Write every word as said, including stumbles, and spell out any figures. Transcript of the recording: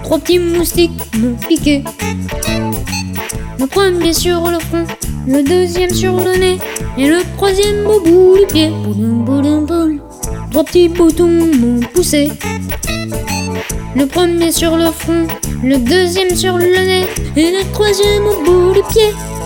Trois petits moustiques m'ont piqué. Le premier sur le front, le deuxième sur le nez, et le troisième au bout du pied. Boum, boum, boum. Trois petits boutons m'ont poussé. Le premier sur le front, le deuxième sur le nez, et le troisième au bout du pied.